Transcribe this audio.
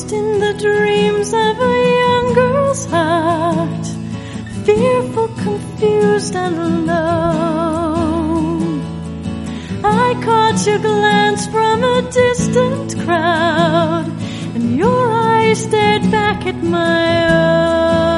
lost in the dreams of a young girl's heart, fearful, confused, and alone. I caught your glance from a distant crowd, and your eyes stared back at my own.